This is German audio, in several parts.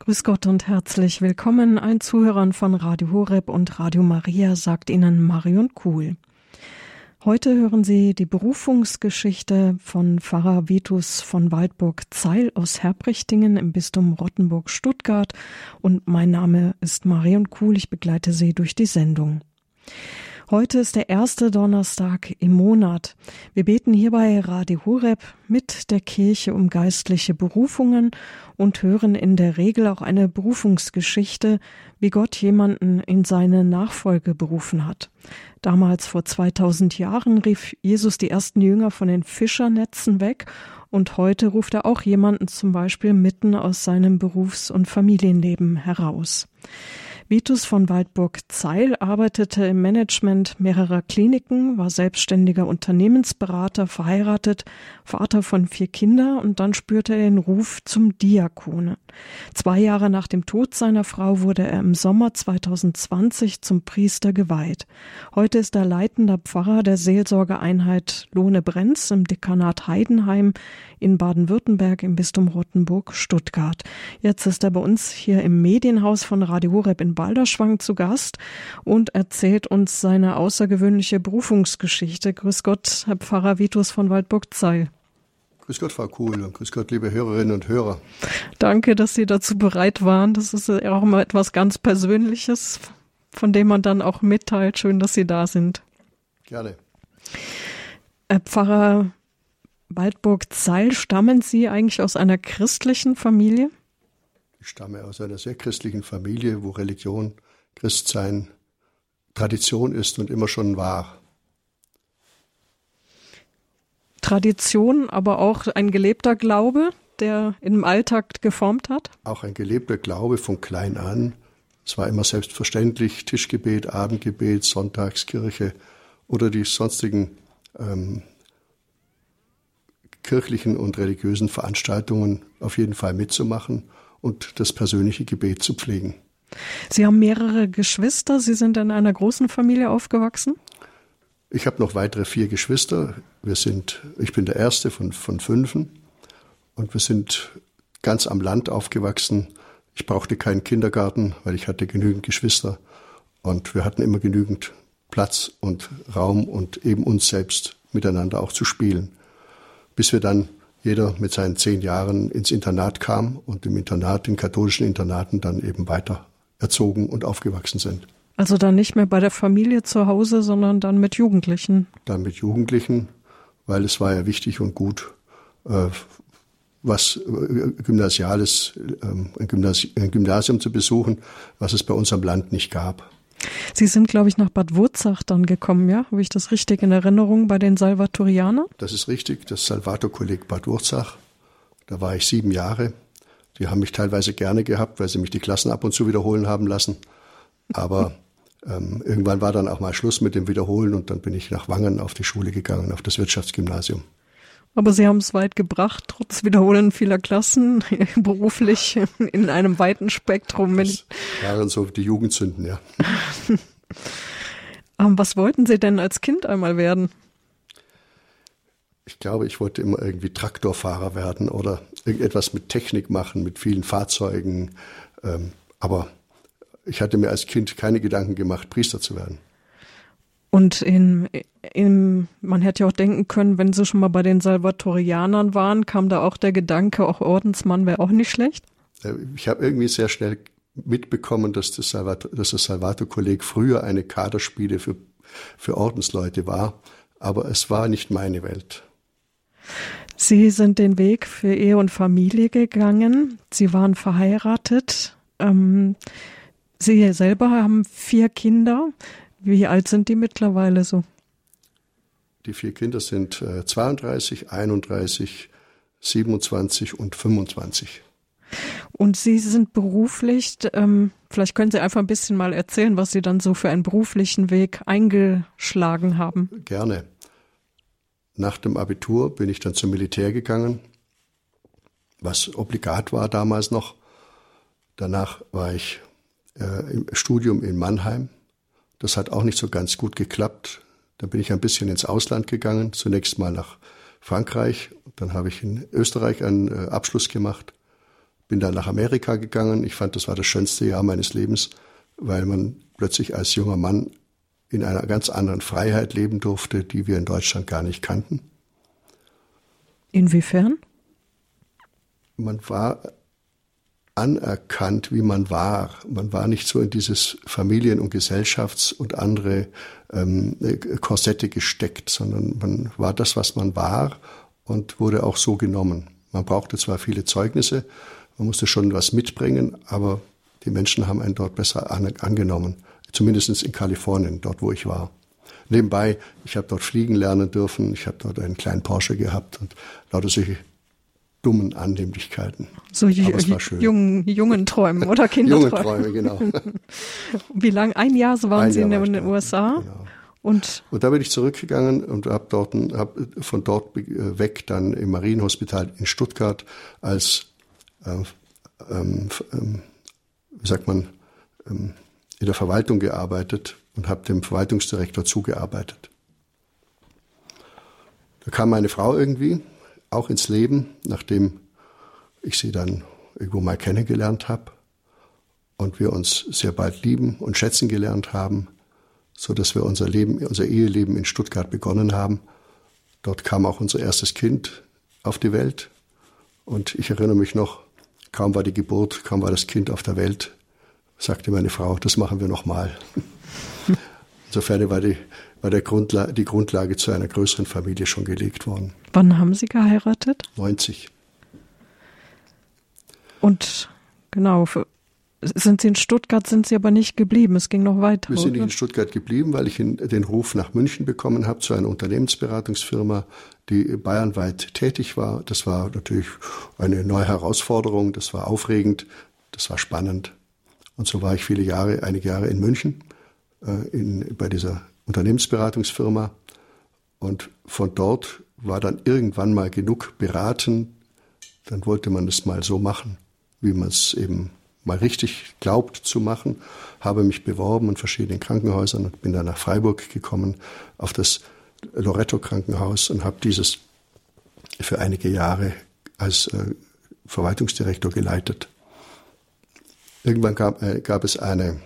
Grüß Gott und herzlich willkommen, allen Zuhörern von Radio Horeb und Radio Maria, sagt Ihnen Marion Kuhl. Heute hören Sie die Berufungsgeschichte von Pfarrer Vitus von Waldburg-Zeil aus Herbrichtingen im Bistum Rottenburg-Stuttgart und mein Name ist Marion Kuhl, ich begleite Sie durch die Sendung. Heute ist der erste Donnerstag im Monat. Wir beten hier bei Radio Horeb mit der Kirche um geistliche Berufungen und hören in der Regel auch eine Berufungsgeschichte, wie Gott jemanden in seine Nachfolge berufen hat. Damals vor 2000 Jahren rief Jesus die ersten Jünger von den Fischernetzen weg und heute ruft er auch jemanden zum Beispiel mitten aus seinem Berufs- und Familienleben heraus. Vitus von Waldburg-Zeil arbeitete im Management mehrerer Kliniken, war selbstständiger Unternehmensberater, verheiratet, Vater von 4 Kindern und dann spürte er den Ruf zum Diakone. 2 Jahre nach dem Tod seiner Frau wurde er im Sommer 2020 zum Priester geweiht. Heute ist er leitender Pfarrer der Seelsorgeeinheit Lohne-Brenz im Dekanat Heidenheim in Baden-Württemberg im Bistum Rottenburg-Stuttgart. Jetzt ist er bei uns hier im Medienhaus von Radio Horeb in Balderschwang zu Gast und erzählt uns seine außergewöhnliche Berufungsgeschichte. Grüß Gott, Herr Pfarrer Vitus von Waldburg-Zeil. Grüß Gott, Frau Kuhl, und grüß Gott, liebe Hörerinnen und Hörer. Danke, dass Sie dazu bereit waren. Das ist ja auch immer etwas ganz Persönliches, von dem man dann auch mitteilt. Schön, dass Sie da sind. Gerne. Herr Pfarrer Waldburg-Zeil, stammen Sie eigentlich aus einer christlichen Familie? Ich stamme aus einer sehr christlichen Familie, wo Religion, Christsein Tradition ist und immer schon war. Tradition, aber auch ein gelebter Glaube, der im Alltag geformt hat? Auch ein gelebter Glaube von klein an. Es war immer selbstverständlich, Tischgebet, Abendgebet, Sonntagskirche oder die sonstigen kirchlichen und religiösen Veranstaltungen auf jeden Fall mitzumachen und das persönliche Gebet zu pflegen. Sie haben mehrere Geschwister, Sie sind in einer großen Familie aufgewachsen? Ich habe noch weitere 4 Geschwister. Ich bin der erste von 5 und wir sind ganz am Land aufgewachsen. Ich brauchte keinen Kindergarten, weil ich hatte genügend Geschwister und wir hatten immer genügend Platz und Raum und eben uns selbst miteinander auch zu spielen. Bis wir dann jeder mit seinen 10 Jahren ins Internat kam und im Internat, in katholischen Internaten dann eben weiter erzogen und aufgewachsen sind. Also dann nicht mehr bei der Familie zu Hause, sondern dann mit Jugendlichen? Dann mit Jugendlichen, weil es war ja wichtig und gut, was Gymnasiales, ein Gymnasium zu besuchen, was es bei uns am Land nicht gab. Sie sind, glaube ich, nach Bad Wurzach dann gekommen, ja? Habe ich das richtig in Erinnerung bei den Salvatorianern? Das ist richtig, das Salvatorkolleg Bad Wurzach. Da war ich 7 Jahre. Die haben mich teilweise gerne gehabt, weil sie mich die Klassen ab und zu wiederholen haben lassen. Aber irgendwann war dann auch mal Schluss mit dem Wiederholen und dann bin ich nach Wangen auf die Schule gegangen, auf das Wirtschaftsgymnasium. Aber Sie haben es weit gebracht, trotz Wiederholen vieler Klassen, beruflich in einem weiten Spektrum. Das waren so die Jugendsünden, ja. Was wollten Sie denn als Kind einmal werden? Ich glaube, ich wollte immer irgendwie Traktorfahrer werden oder irgendetwas mit Technik machen, mit vielen Fahrzeugen. Aber ich hatte mir als Kind keine Gedanken gemacht, Priester zu werden. Und man hätte ja auch denken können, wenn Sie schon mal bei den Salvatorianern waren, kam da auch der Gedanke, auch Ordensmann wäre auch nicht schlecht? Ich habe irgendwie sehr schnell mitbekommen, dass das Salvatorkolleg früher eine Kaderspiele für Ordensleute war, aber es war nicht meine Welt. Sie sind den Weg für Ehe und Familie gegangen. Sie waren verheiratet. Sie selber haben 4 Kinder. Wie alt sind die mittlerweile so? Die 4 Kinder sind 32, 31, 27 und 25. Und Sie sind beruflich, vielleicht können Sie einfach ein bisschen mal erzählen, was Sie dann so für einen beruflichen Weg eingeschlagen haben. Gerne. Nach dem Abitur bin ich dann zum Militär gegangen, was obligat war damals noch. Danach war ich im Studium in Mannheim. Das hat auch nicht so ganz gut geklappt. Dann bin ich ein bisschen ins Ausland gegangen, zunächst mal nach Frankreich. Dann habe ich in Österreich einen Abschluss gemacht. Bin dann nach Amerika gegangen. Ich fand, das war das schönste Jahr meines Lebens, weil man plötzlich als junger Mann in einer ganz anderen Freiheit leben durfte, die wir in Deutschland gar nicht kannten. Inwiefern? Man war anerkannt, wie man war. Man war nicht so in dieses Familien- und Gesellschafts- und andere Korsette gesteckt, sondern man war das, was man war und wurde auch so genommen. Man brauchte zwar viele Zeugnisse, man musste schon was mitbringen, aber die Menschen haben einen dort besser angenommen. Zumindest in Kalifornien, dort wo ich war. Nebenbei, ich habe dort fliegen lernen dürfen, ich habe dort einen kleinen Porsche gehabt und lauter solche dummen Annehmlichkeiten. So jungen Träumen oder Kinderträumen. Jungen Träume, genau. Wie lange? Ein Jahr so waren Sie in den USA? Genau. Und da bin ich zurückgegangen und habe von dort weg dann im Marienhospital in Stuttgart als, in der Verwaltung gearbeitet und habe dem Verwaltungsdirektor zugearbeitet. Da kam meine Frau irgendwie auch ins Leben, nachdem ich sie dann irgendwo mal kennengelernt habe und wir uns sehr bald lieben und schätzen gelernt haben, so dass wir unser Eheleben in Stuttgart begonnen haben. Dort kam auch unser erstes Kind auf die Welt und ich erinnere mich noch, kaum war die Geburt, kaum war das Kind auf der Welt, sagte meine Frau, das machen wir nochmal. Insofern war die Grundlage zu einer größeren Familie schon gelegt worden. Wann haben Sie geheiratet? 90. Und genau, sind Sie in Stuttgart, sind Sie aber nicht geblieben, es ging noch weiter. Wir sind nicht in Stuttgart geblieben, weil ich den Ruf nach München bekommen habe zu einer Unternehmensberatungsfirma, die bayernweit tätig war. Das war natürlich eine neue Herausforderung, das war aufregend, das war spannend. Und so war ich einige Jahre in München bei dieser Unternehmensberatungsfirma. Und von dort war dann irgendwann mal genug beraten. Dann wollte man es mal so machen, wie man es eben mal richtig glaubt zu machen. Habe mich beworben in verschiedenen Krankenhäusern und bin dann nach Freiburg gekommen auf das Loretto-Krankenhaus und habe dieses für einige Jahre als Verwaltungsdirektor geleitet. Irgendwann gab es ein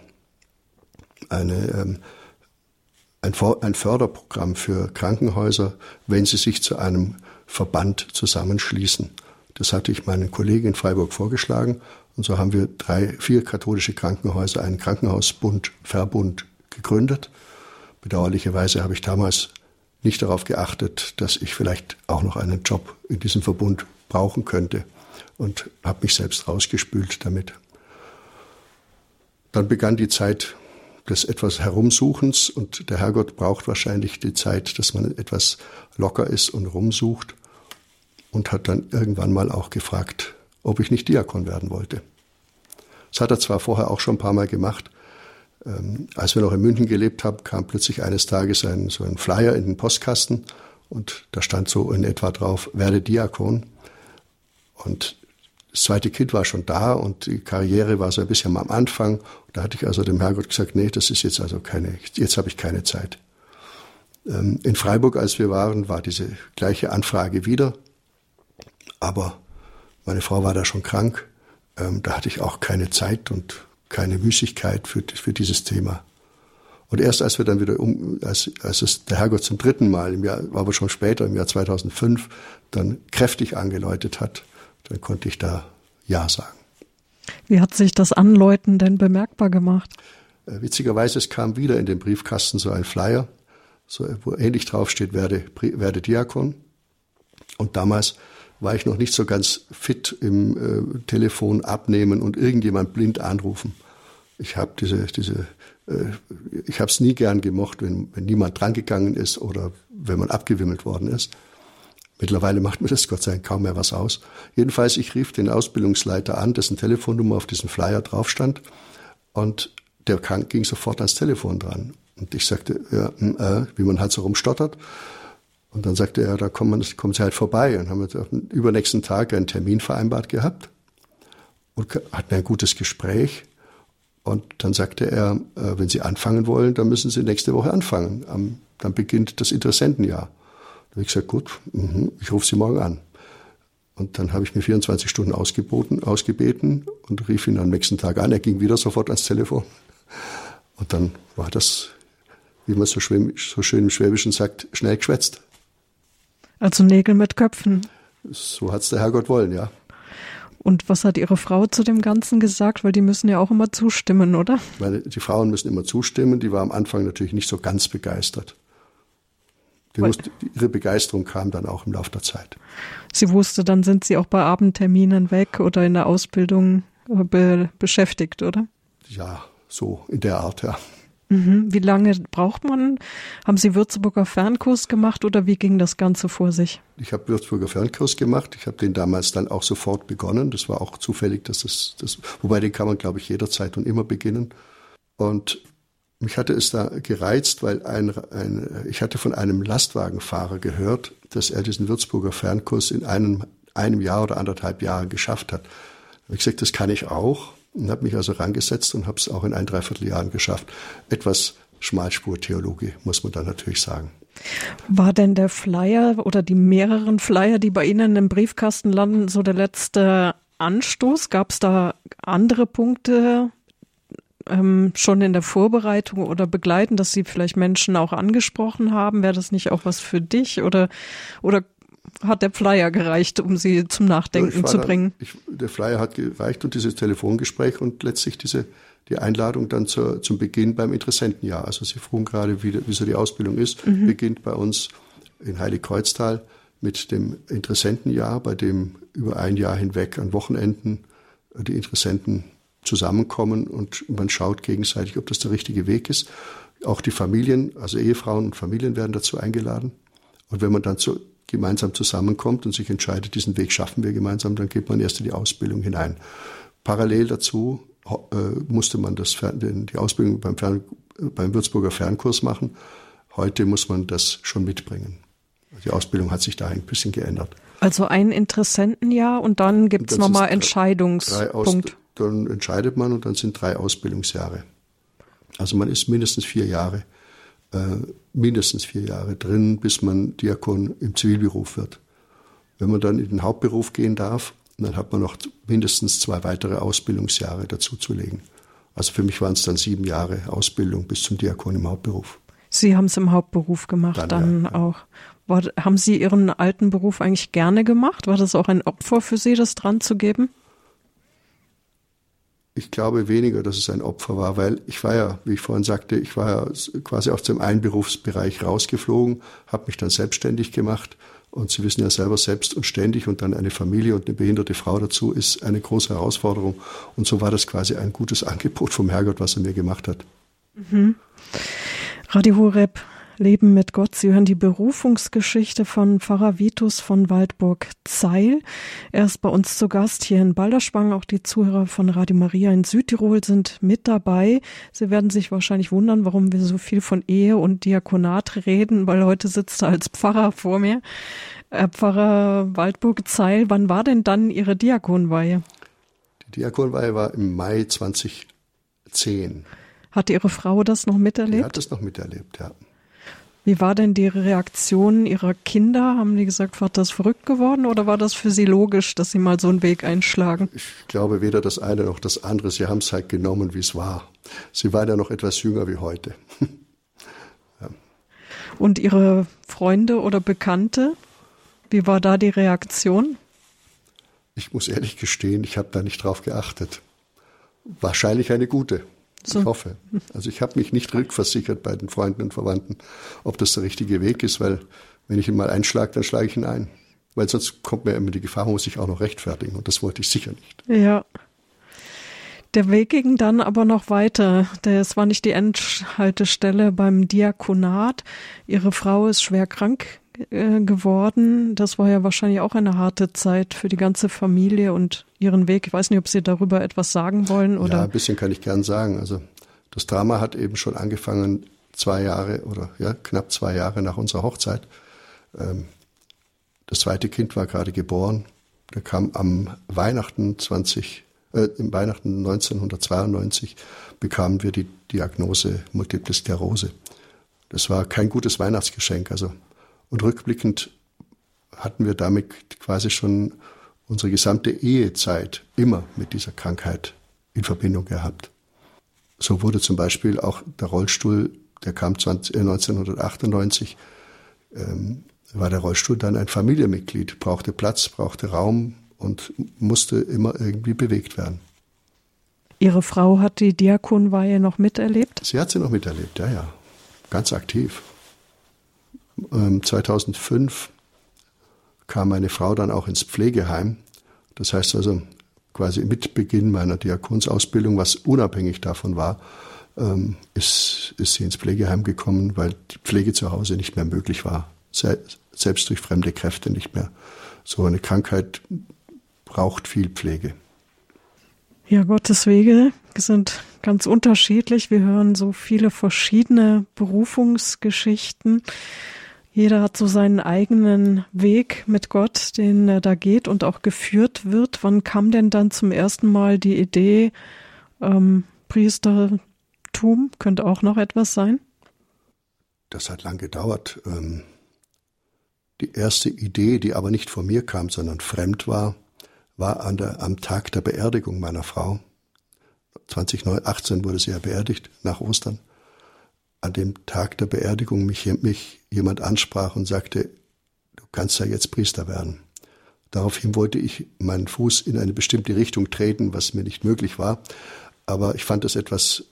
Förderprogramm für Krankenhäuser, wenn sie sich zu einem Verband zusammenschließen. Das hatte ich meinen Kollegen in Freiburg vorgeschlagen und so haben wir 4 katholische Krankenhäuser, einen Verbund gegründet. Bedauerlicherweise habe ich damals nicht darauf geachtet, dass ich vielleicht auch noch einen Job in diesem Verbund brauchen könnte und habe mich selbst rausgespült damit. Dann begann die Zeit des etwas Herumsuchens und der Herrgott braucht wahrscheinlich die Zeit, dass man etwas locker ist und rumsucht und hat dann irgendwann mal auch gefragt, ob ich nicht Diakon werden wollte. Das hat er zwar vorher auch schon ein paar Mal gemacht. Als wir noch in München gelebt haben, kam plötzlich eines Tages so ein Flyer in den Postkasten und da stand so in etwa drauf, werde Diakon. Und das zweite Kind war schon da und die Karriere war so ein bisschen am Anfang. Da hatte ich also dem Herrgott gesagt, nee, das ist jetzt jetzt habe ich keine Zeit. In Freiburg, als wir waren, war diese gleiche Anfrage wieder. Aber meine Frau war da schon krank. Da hatte ich auch keine Zeit und keine Müßigkeit für dieses Thema. Und erst als wir dann wieder als es der Herrgott zum 3. Mal, war aber schon später, im Jahr 2005, dann kräftig angeläutet hat, dann konnte ich da Ja sagen. Wie hat sich das Anläuten denn bemerkbar gemacht? Witzigerweise, es kam wieder in den Briefkasten so ein Flyer, wo ähnlich draufsteht, werde Diakon. Und damals war ich noch nicht so ganz fit im Telefon abnehmen und irgendjemand blind anrufen. Ich habe ich habe es nie gern gemocht, wenn niemand drangegangen ist oder wenn man abgewimmelt worden ist. Mittlerweile macht mir das Gott sei Dank kaum mehr was aus. Jedenfalls, ich rief den Ausbildungsleiter an, dessen Telefonnummer auf diesem Flyer drauf stand. Und der ging sofort ans Telefon dran. Und ich sagte, wie man halt so rumstottert. Und dann sagte er, da kommen Sie halt vorbei. Und haben wir am übernächsten Tag einen Termin vereinbart gehabt und hatten ein gutes Gespräch. Und dann sagte er, wenn Sie anfangen wollen, dann müssen Sie nächste Woche anfangen. Dann beginnt das Interessentenjahr. Da habe ich gesagt, gut, ich rufe Sie morgen an. Und dann habe ich mir 24 Stunden ausgebeten und rief ihn am nächsten Tag an. Er ging wieder sofort ans Telefon. Und dann war das, wie man so schön im Schwäbischen sagt, schnell geschwätzt. Also Nägel mit Köpfen. So hat's der Herrgott wollen, ja. Und was hat Ihre Frau zu dem Ganzen gesagt? Weil die müssen ja auch immer zustimmen, oder? Weil die Frauen müssen immer zustimmen. Die war am Anfang natürlich nicht so ganz begeistert. Ihre Begeisterung kam dann auch im Laufe der Zeit. Sie wusste, dann sind Sie auch bei Abendterminen weg oder in der Ausbildung beschäftigt, oder? Ja, so in der Art, ja. Wie lange braucht man? Haben Sie Würzburger Fernkurs gemacht oder wie ging das Ganze vor sich? Ich habe Würzburger Fernkurs gemacht. Ich habe den damals dann auch sofort begonnen. Das war auch zufällig, wobei den kann man, glaube ich, jederzeit und immer beginnen. Und mich hatte es da gereizt, weil ich hatte von einem Lastwagenfahrer gehört, dass er diesen Würzburger Fernkurs in einem Jahr oder 1,5 Jahren geschafft hat. Da habe ich gesagt, das kann ich auch. Und habe mich also rangesetzt und habe es auch in 1,75 Jahren geschafft. Etwas Schmalspur-Theologie, muss man da natürlich sagen. War denn der Flyer oder die mehreren Flyer, die bei Ihnen im Briefkasten landen, so der letzte Anstoß? Gab es da andere Punkte schon in der Vorbereitung oder begleiten, dass Sie vielleicht Menschen auch angesprochen haben? Wäre das nicht auch was für dich oder hat der Flyer gereicht, um Sie zum Nachdenken zu bringen? Der Flyer hat gereicht und dieses Telefongespräch und letztlich die Einladung dann zum Beginn beim Interessentenjahr. Also Sie frugen gerade, wie so die Ausbildung ist, beginnt bei uns in Heiligkreuztal mit dem Interessentenjahr, bei dem über ein Jahr hinweg an Wochenenden die Interessenten zusammenkommen und man schaut gegenseitig, ob das der richtige Weg ist. Auch die Familien, also Ehefrauen und Familien werden dazu eingeladen. Und wenn man dann gemeinsam zusammenkommt und sich entscheidet, diesen Weg schaffen wir gemeinsam, dann geht man erst in die Ausbildung hinein. Parallel dazu musste man die Ausbildung beim Würzburger Fernkurs machen. Heute muss man das schon mitbringen. Die Ausbildung hat sich da ein bisschen geändert. Also ein Interessentenjahr und dann gibt es nochmal Entscheidungspunkt. Dann entscheidet man und dann sind 3 Ausbildungsjahre. Also man ist mindestens 4 Jahre drin, bis man Diakon im Zivilberuf wird. Wenn man dann in den Hauptberuf gehen darf, dann hat man noch mindestens 2 weitere Ausbildungsjahre dazuzulegen. Also für mich waren es dann 7 Jahre Ausbildung bis zum Diakon im Hauptberuf. Sie haben es im Hauptberuf gemacht, dann ja. Auch. Haben Sie Ihren alten Beruf eigentlich gerne gemacht? War das auch ein Opfer für Sie, das dran zu geben? Ich glaube weniger, dass es ein Opfer war, weil ich war ja, wie ich vorhin sagte, ich war ja quasi aus dem einen Berufsbereich rausgeflogen, habe mich dann selbstständig gemacht und Sie wissen ja selber, selbst und ständig und dann eine Familie und eine behinderte Frau dazu ist eine große Herausforderung und so war das quasi ein gutes Angebot vom Herrgott, was er mir gemacht hat. Radio Horeb, Leben mit Gott. Sie hören die Berufungsgeschichte von Pfarrer Vitus von Waldburg-Zeil. Er ist bei uns zu Gast hier in Balderschwang. Auch die Zuhörer von Radio Maria in Südtirol sind mit dabei. Sie werden sich wahrscheinlich wundern, warum wir so viel von Ehe und Diakonat reden, weil heute sitzt er als Pfarrer vor mir. Pfarrer Waldburg-Zeil, wann war denn dann Ihre Diakonweihe? Die Diakonweihe war im Mai 2010. Hat Ihre Frau das noch miterlebt? Die hat das noch miterlebt, ja. Wie war denn die Reaktion Ihrer Kinder? Haben die gesagt, Vater ist verrückt geworden oder war das für Sie logisch, dass Sie mal so einen Weg einschlagen? Ich glaube weder das eine noch das andere. Sie haben es halt genommen, wie es war. Sie waren ja noch etwas jünger wie heute. Ja. Und Ihre Freunde oder Bekannte, wie war da die Reaktion? Ich muss ehrlich gestehen, ich habe da nicht drauf geachtet. Wahrscheinlich eine gute. So. Ich hoffe. Also ich habe mich nicht rückversichert bei den Freunden und Verwandten, ob das der richtige Weg ist, weil wenn ich ihn mal einschlage, dann schlage ich ihn ein. Weil sonst kommt mir immer die Gefahr, muss ich auch noch rechtfertigen und das wollte ich sicher nicht. Ja. Der Weg ging dann aber noch weiter. Es war nicht die Endhaltestelle beim Diakonat. Ihre Frau ist schwer krank geworden. Das war ja wahrscheinlich auch eine harte Zeit für die ganze Familie und Ihren Weg. Ich weiß nicht, ob Sie darüber etwas sagen wollen oder. Ja, ein bisschen kann ich gern sagen. Also das Drama hat eben schon angefangen 2 Jahre oder ja, knapp 2 Jahre nach unserer Hochzeit. Das zweite Kind war gerade geboren. Da kam am Weihnachten 1992 bekamen wir die Diagnose Multiple Sklerose. Das war kein gutes Weihnachtsgeschenk. Und rückblickend hatten wir damit quasi schon unsere gesamte Ehezeit immer mit dieser Krankheit in Verbindung gehabt. So wurde zum Beispiel auch der Rollstuhl, der kam 1998, war der Rollstuhl dann ein Familienmitglied, brauchte Platz, brauchte Raum und musste immer irgendwie bewegt werden. Ihre Frau hat die Diakonweihe noch miterlebt? Sie hat sie noch miterlebt, ja, ganz aktiv. 2005 kam meine Frau dann auch ins Pflegeheim. Das heißt also quasi mit Beginn meiner Diakonsausbildung, was unabhängig davon war, ist sie ins Pflegeheim gekommen, weil die Pflege zu Hause nicht mehr möglich war. Selbst durch fremde Kräfte nicht mehr. So eine Krankheit braucht viel Pflege. Ja, Gottes Wege sind ganz unterschiedlich. Wir hören so viele verschiedene Berufungsgeschichten. Jeder hat so seinen eigenen Weg mit Gott, den er da geht und auch geführt wird. Wann kam denn dann zum ersten Mal die Idee, Priestertum könnte auch noch etwas sein? Das hat lang gedauert. Die erste Idee, die aber nicht von mir kam, sondern fremd war am Tag der Beerdigung meiner Frau. 2018 wurde sie ja beerdigt, nach Ostern. An dem Tag der Beerdigung mich jemand ansprach und sagte, du kannst ja jetzt Priester werden. Daraufhin wollte ich meinen Fuß in eine bestimmte Richtung treten, was mir nicht möglich war. Aber ich fand das etwas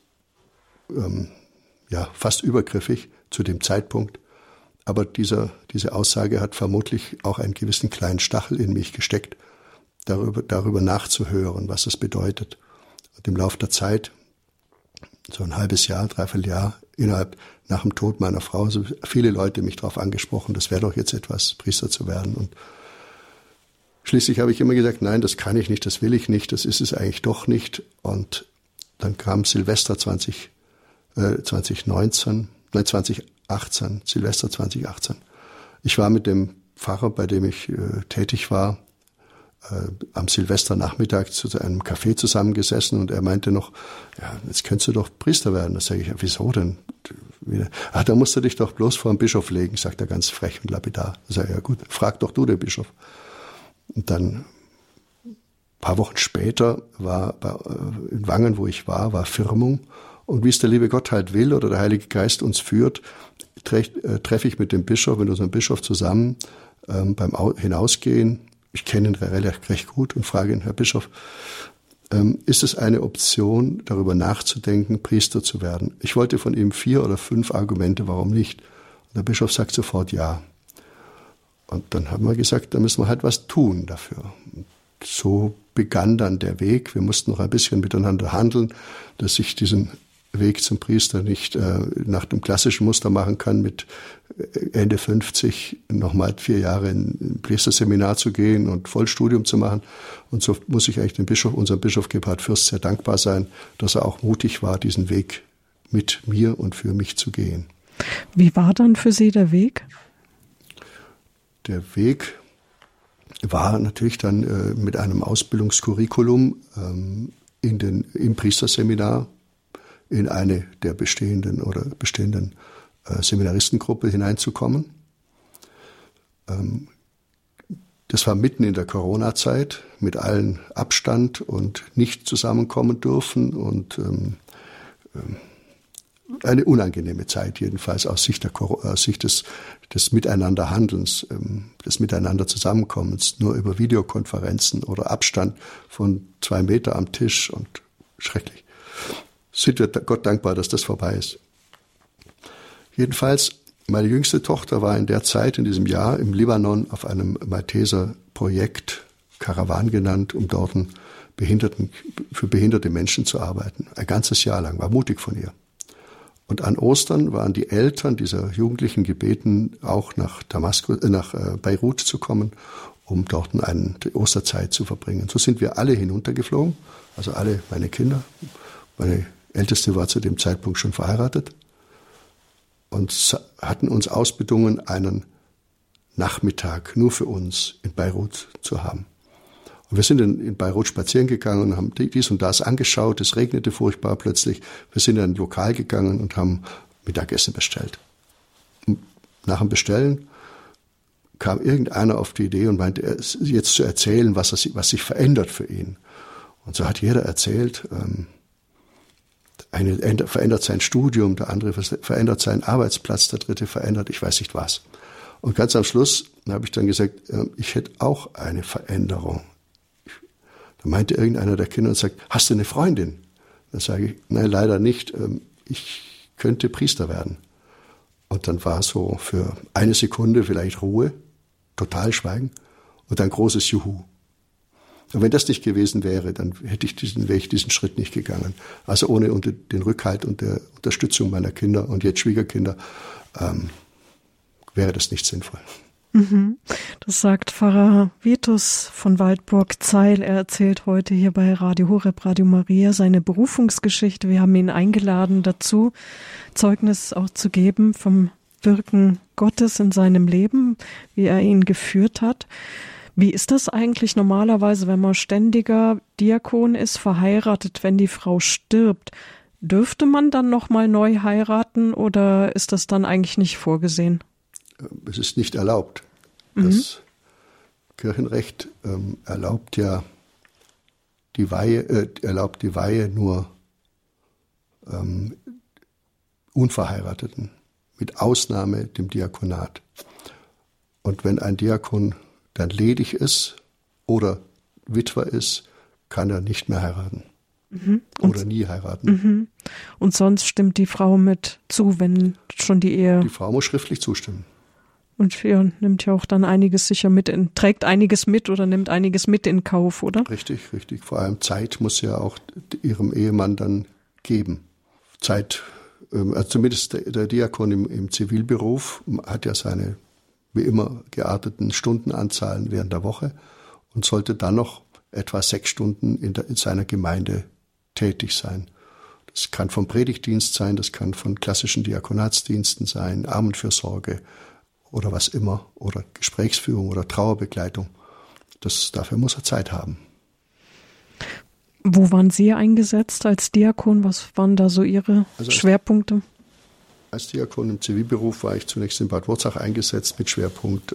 fast übergriffig zu dem Zeitpunkt. Aber diese Aussage hat vermutlich auch einen gewissen kleinen Stachel in mich gesteckt, darüber nachzuhören, was es bedeutet. Und im Laufe der Zeit, so ein halbes Jahr, dreiviertel Jahr, nach dem Tod meiner Frau, so viele Leute mich darauf angesprochen, das wäre doch jetzt etwas, Priester zu werden. Und schließlich habe ich immer gesagt, nein, das kann ich nicht, das will ich nicht, das ist es eigentlich doch nicht. Und dann kam Silvester 2018. Ich war mit dem Pfarrer, bei dem ich tätig war, am Silvesternachmittag zu einem Café zusammengesessen und er meinte noch, ja, jetzt könntest du doch Priester werden. Da sage ich, ja, wieso denn? Da musst du dich doch bloß vor den Bischof legen, sagt er ganz frech und lapidar. Da sage ich, ja gut, frag doch du den Bischof. Und dann ein paar Wochen später war in Wangen, wo ich war Firmung. Und wie es der liebe Gott halt will oder der Heilige Geist uns führt, treffe ich mit dem Bischof, mit unserem Bischof zusammen beim Hinausgehen. Ich kenne ihn recht gut und frage ihn, Herr Bischof, ist es eine Option, darüber nachzudenken, Priester zu werden? Ich wollte von ihm 4 oder 5 Argumente, warum nicht. Und der Bischof sagt sofort ja. Und dann haben wir gesagt, da müssen wir halt was tun dafür. Und so begann dann der Weg. Wir mussten noch ein bisschen miteinander handeln, dass ich diesen Weg zum Priester nicht nach dem klassischen Muster machen kann, mit Ende 50 nochmal 4 Jahre in ein Priesterseminar zu gehen und Vollstudium zu machen. Und so muss ich eigentlich unserem Bischof Gebhard Fürst sehr dankbar sein, dass er auch mutig war, diesen Weg mit mir und für mich zu gehen. Wie war dann für Sie der Weg? Der Weg war natürlich dann mit einem Ausbildungskurriculum im Priesterseminar in eine der bestehenden Seminaristengruppe hineinzukommen. Das war mitten in der Corona-Zeit mit allen Abstand und nicht zusammenkommen dürfen und eine unangenehme Zeit jedenfalls aus Sicht des Miteinanderhandelns, des Miteinander Zusammenkommens, nur über Videokonferenzen oder Abstand von 2 Meter am Tisch und schrecklich. Sind wir Gott dankbar, dass das vorbei ist. Jedenfalls, meine jüngste Tochter war in der Zeit, in diesem Jahr, im Libanon auf einem Malteser-Projekt, Karawan genannt, um dort für behinderte Menschen zu arbeiten. Ein ganzes Jahr lang, war mutig von ihr. Und an Ostern waren die Eltern dieser Jugendlichen gebeten, auch nach Beirut zu kommen, um dort die Osterzeit zu verbringen. So sind wir alle hinuntergeflogen, also alle meine Kinder. Meine Älteste war zu dem Zeitpunkt schon verheiratet und hatten uns ausbedungen, einen Nachmittag nur für uns in Beirut zu haben. Und wir sind in Beirut spazieren gegangen und haben dies und das angeschaut. Es regnete furchtbar plötzlich. Wir sind in ein Lokal gegangen und haben Mittagessen bestellt. Und nach dem Bestellen kam irgendeiner auf die Idee und meinte, jetzt zu erzählen, was sich verändert für ihn. Und so hat jeder erzählt, eine verändert sein Studium, der andere verändert seinen Arbeitsplatz, der dritte verändert, ich weiß nicht was. Und ganz am Schluss habe ich dann gesagt, ich hätte auch eine Veränderung. Da meinte irgendeiner der Kinder und sagt, hast du eine Freundin? Dann sage ich, nein, leider nicht, ich könnte Priester werden. Und dann war so für eine Sekunde vielleicht Ruhe, total Schweigen und ein großes Juhu. Und wenn das nicht gewesen wäre, dann wäre ich diesen Schritt nicht gegangen. Also ohne den Rückhalt und der Unterstützung meiner Kinder und jetzt Schwiegerkinder wäre das nicht sinnvoll. Das sagt Pfarrer Vitus von Waldburg-Zeil. Er erzählt heute hier bei Radio Horeb, Radio Maria seine Berufungsgeschichte. Wir haben ihn eingeladen dazu, Zeugnis auch zu geben vom Wirken Gottes in seinem Leben, wie er ihn geführt hat. Wie ist das eigentlich normalerweise, wenn man ständiger Diakon ist, verheiratet, wenn die Frau stirbt? Dürfte man dann nochmal neu heiraten oder ist das dann eigentlich nicht vorgesehen? Es ist nicht erlaubt. Das Kirchenrecht erlaubt ja die Weihe nur Unverheirateten, mit Ausnahme dem Diakonat. Und wenn ein Diakon dann ledig ist oder Witwer ist, kann er nicht mehr heiraten. Oder nie heiraten. Und sonst stimmt die Frau mit zu, wenn schon die Ehe... Die Frau muss schriftlich zustimmen. Und nimmt ja auch dann einiges sicher mit, trägt einiges mit oder nimmt einiges mit in Kauf, oder? Richtig. Vor allem Zeit muss ja auch ihrem Ehemann dann geben. Zeit, also zumindest der Diakon im Zivilberuf hat ja seine wie immer gearteten Stundenanzahlen während der Woche und sollte dann noch etwa 6 Stunden in seiner Gemeinde tätig sein. Das kann vom Predigtdienst sein, das kann von klassischen Diakonatsdiensten sein, Armenfürsorge oder was immer, oder Gesprächsführung oder Trauerbegleitung. Dafür muss er Zeit haben. Wo waren Sie eingesetzt als Diakon? Was waren da so Ihre Schwerpunkte? Als Diakon im Zivilberuf war ich zunächst in Bad Wurzach eingesetzt mit Schwerpunkt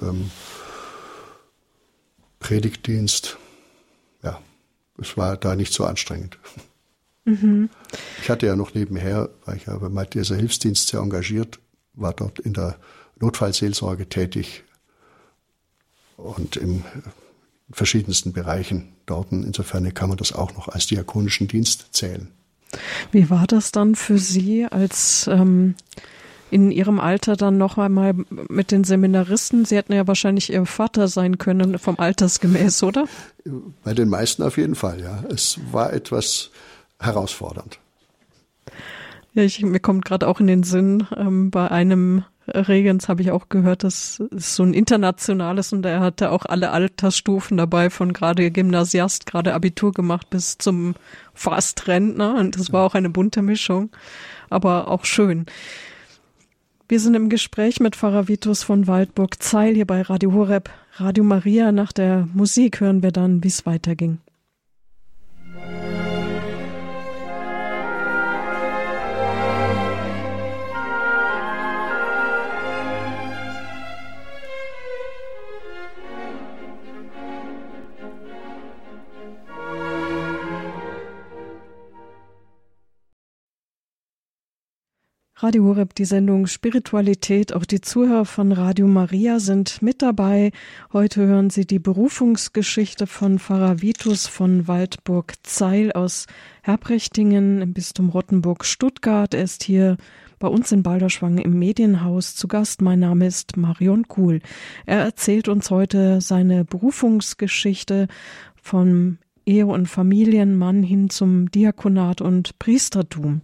Predigtdienst. Ja, es war da nicht so anstrengend. Ich hatte ja noch nebenher, war ich ja beim Malteser Hilfsdienst sehr engagiert, war dort in der Notfallseelsorge tätig und in verschiedensten Bereichen dort. Insofern kann man das auch noch als diakonischen Dienst zählen. Wie war das dann für Sie, als in Ihrem Alter dann noch einmal mit den Seminaristen? Sie hätten ja wahrscheinlich Ihr Vater sein können, vom Altersgemäß, oder? Bei den meisten auf jeden Fall, ja. Es war etwas herausfordernd. Ja, mir kommt gerade auch in den Sinn, bei einem Regens habe ich auch gehört, das ist so ein internationales und er hatte auch alle Altersstufen dabei, von gerade Gymnasiast, gerade Abitur gemacht bis zum fast Rentner, und das war auch eine bunte Mischung, aber auch schön. Wir sind im Gespräch mit Pfarrer Vitus von Waldburg-Zeil hier bei Radio Horeb, Radio Maria. Nach der Musik hören wir dann, wie es weiterging. Radio Horeb, die Sendung Spiritualität. Auch die Zuhörer von Radio Maria sind mit dabei. Heute hören Sie die Berufungsgeschichte von Pfarrer Vitus von Waldburg-Zeil aus Herprechtingen im Bistum Rottenburg-Stuttgart. Er ist hier bei uns in Balderschwang im Medienhaus zu Gast. Mein Name ist Marion Kuhl. Er erzählt uns heute seine Berufungsgeschichte vom Ehe- und Familienmann hin zum Diakonat und Priestertum.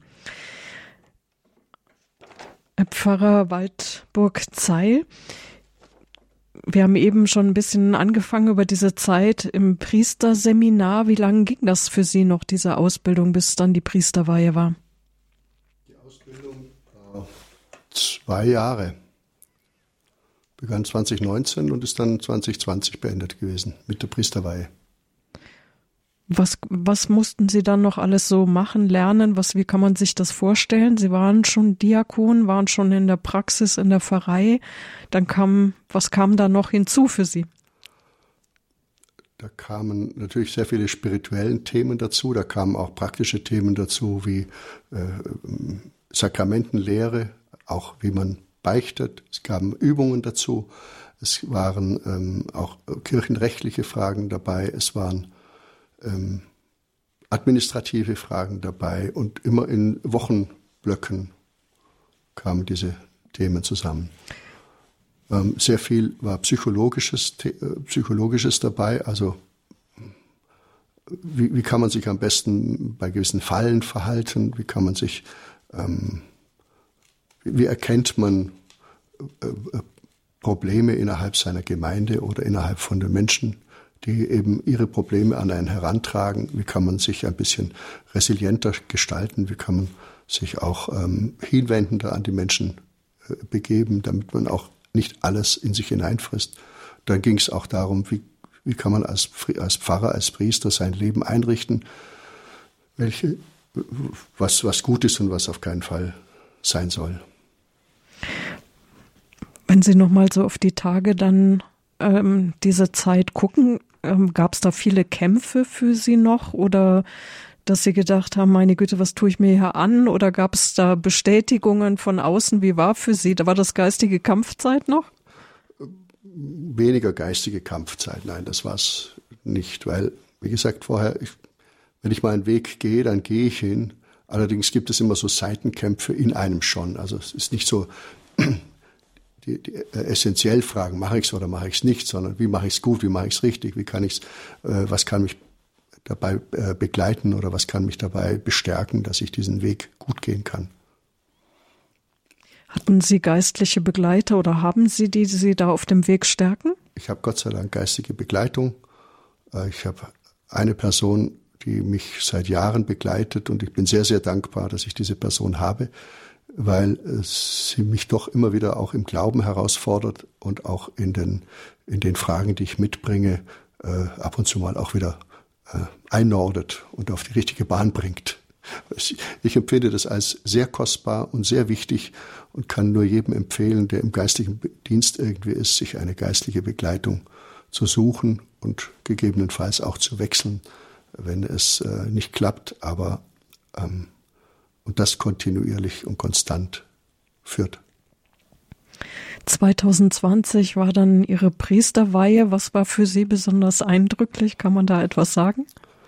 Pfarrer Waldburg-Zeil, wir haben eben schon ein bisschen angefangen über diese Zeit im Priesterseminar. Wie lange ging das für Sie noch, diese Ausbildung, bis dann die Priesterweihe war? Die Ausbildung war 2 Jahre. Begann 2019 und ist dann 2020 beendet gewesen mit der Priesterweihe. Was mussten Sie dann noch alles so machen, lernen? Wie kann man sich das vorstellen? Sie waren schon Diakon, waren schon in der Praxis, in der Pfarrei. Was kam da noch hinzu für Sie? Da kamen natürlich sehr viele spirituelle Themen dazu. Da kamen auch praktische Themen dazu, wie Sakramentenlehre, auch wie man beichtet. Es kamen Übungen dazu. Es waren auch kirchenrechtliche Fragen dabei. Es waren administrative Fragen dabei und immer in Wochenblöcken kamen diese Themen zusammen. Sehr viel war Psychologisches dabei, also wie kann man sich am besten bei gewissen Fallen verhalten, wie erkennt man Probleme innerhalb seiner Gemeinde oder innerhalb von den Menschen, die eben ihre Probleme an einen herantragen. Wie kann man sich ein bisschen resilienter gestalten? Wie kann man sich auch hinwendender an die Menschen begeben, damit man auch nicht alles in sich hineinfrisst. Dann ging es auch darum, wie kann man als Pfarrer, als Priester sein Leben einrichten, was gut ist und was auf keinen Fall sein soll. Wenn Sie noch mal so auf die Tage dann diese Zeit gucken, gab es da viele Kämpfe für Sie noch oder dass Sie gedacht haben, meine Güte, was tue ich mir hier an? Oder gab es da Bestätigungen von außen? Wie war für Sie? Da war das geistige Kampfzeit noch? Weniger geistige Kampfzeit, nein, das war es nicht, weil, wie gesagt vorher, wenn ich mal einen Weg gehe, dann gehe ich hin. Allerdings gibt es immer so Seitenkämpfe in einem schon. Also es ist nicht so die essentiell Fragen, mache ich es oder mache ich es nicht, sondern wie mache ich es gut, wie mache ich es richtig, was kann mich dabei begleiten oder was kann mich dabei bestärken, dass ich diesen Weg gut gehen kann. Hatten Sie geistliche Begleiter oder haben Sie die Sie da auf dem Weg stärken? Ich habe Gott sei Dank geistige Begleitung. Ich habe eine Person, die mich seit Jahren begleitet und ich bin sehr, sehr dankbar, dass ich diese Person habe, weil sie mich doch immer wieder auch im Glauben herausfordert und auch in den Fragen, die ich mitbringe, ab und zu mal auch wieder einnordet und auf die richtige Bahn bringt. Ich empfinde das als sehr kostbar und sehr wichtig und kann nur jedem empfehlen, der im geistlichen Dienst irgendwie ist, sich eine geistliche Begleitung zu suchen und gegebenenfalls auch zu wechseln, wenn es nicht klappt, aber und das kontinuierlich und konstant führt. 2020 war dann Ihre Priesterweihe. Was war für Sie besonders eindrücklich? Kann man da etwas sagen?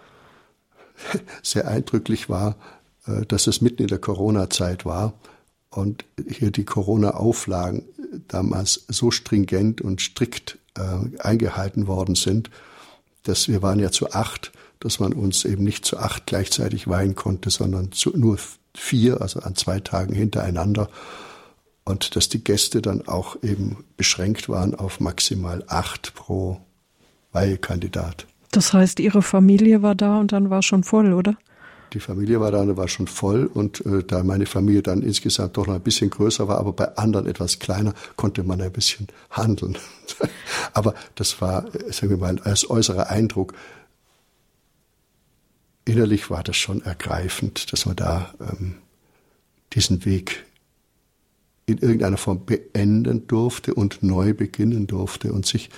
Sehr eindrücklich war, dass es mitten in der Corona-Zeit war und hier die Corona-Auflagen damals so stringent und strikt eingehalten worden sind, dass wir waren ja zu 8, dass man uns eben nicht zu 8 gleichzeitig weihen konnte, sondern nur 4, also an 2 Tagen hintereinander. Und dass die Gäste dann auch eben beschränkt waren auf maximal 8 pro Weihekandidat. Das heißt, Ihre Familie war da und dann war schon voll, oder? Die Familie war da und war schon voll und da meine Familie dann insgesamt doch noch ein bisschen größer war, aber bei anderen etwas kleiner, konnte man ein bisschen handeln. Aber das war, sagen wir mal, als äußerer Eindruck. Innerlich war das schon ergreifend, dass man da diesen Weg in irgendeiner Form beenden durfte und neu beginnen durfte und sich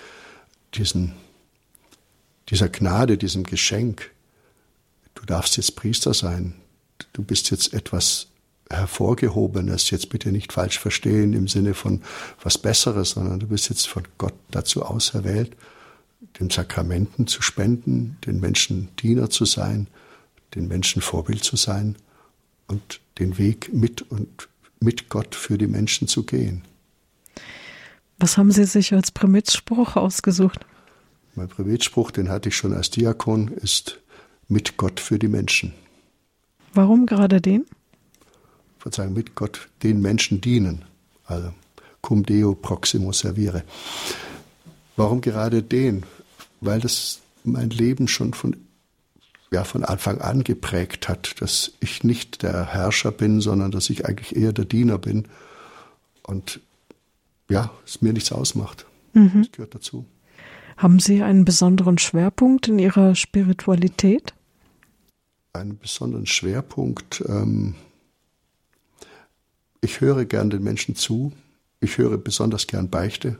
dieser Gnade, diesem Geschenk, du darfst jetzt Priester sein, du bist jetzt etwas Hervorgehobenes, jetzt bitte nicht falsch verstehen im Sinne von was Besseres, sondern du bist jetzt von Gott dazu auserwählt, den Sakramenten zu spenden, den Menschen Diener zu sein, den Menschen Vorbild zu sein und den Weg mit Gott für die Menschen zu gehen. Was haben Sie sich als Primizspruch ausgesucht? Mein Primizspruch, den hatte ich schon als Diakon, ist mit Gott für die Menschen. Warum gerade den? Ich würde sagen, mit Gott den Menschen dienen. Also cum Deo proximo servire. Warum gerade den? Weil das mein Leben schon von Anfang an geprägt hat, dass ich nicht der Herrscher bin, sondern dass ich eigentlich eher der Diener bin. Und ja, es mir nichts ausmacht. Das gehört dazu. Haben Sie einen besonderen Schwerpunkt in Ihrer Spiritualität? Einen besonderen Schwerpunkt. Ich höre gern den Menschen zu. Ich höre besonders gern Beichte.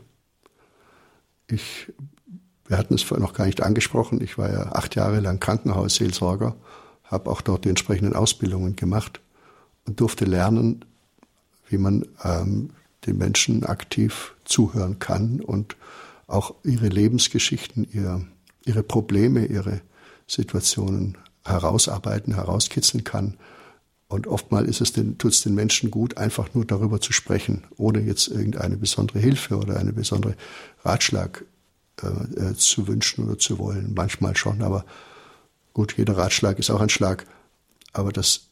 Wir hatten es vorher noch gar nicht angesprochen. Ich war ja 8 Jahre lang Krankenhausseelsorger, habe auch dort die entsprechenden Ausbildungen gemacht und durfte lernen, wie man den Menschen aktiv zuhören kann und auch ihre Lebensgeschichten, ihre Probleme, ihre Situationen herausarbeiten, herauskitzeln kann. Und oftmals tut es den Menschen gut, einfach nur darüber zu sprechen, ohne jetzt irgendeine besondere Hilfe oder einen besonderen Ratschlag zu wünschen oder zu wollen. Manchmal schon, aber gut, jeder Ratschlag ist auch ein Schlag. Aber das